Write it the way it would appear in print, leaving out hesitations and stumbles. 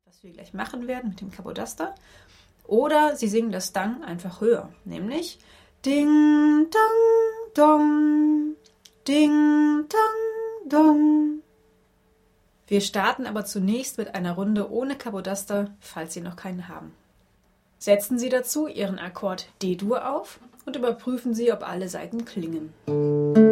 was wir gleich machen werden mit dem Kapodaster. Oder Sie singen das Dang einfach höher, nämlich Ding, Dang, Dong, Ding, Dang, Dong. Wir starten aber zunächst mit einer Runde ohne Kapodaster, falls Sie noch keinen haben. Setzen Sie dazu Ihren Akkord D-Dur auf und überprüfen Sie, ob alle Saiten klingen.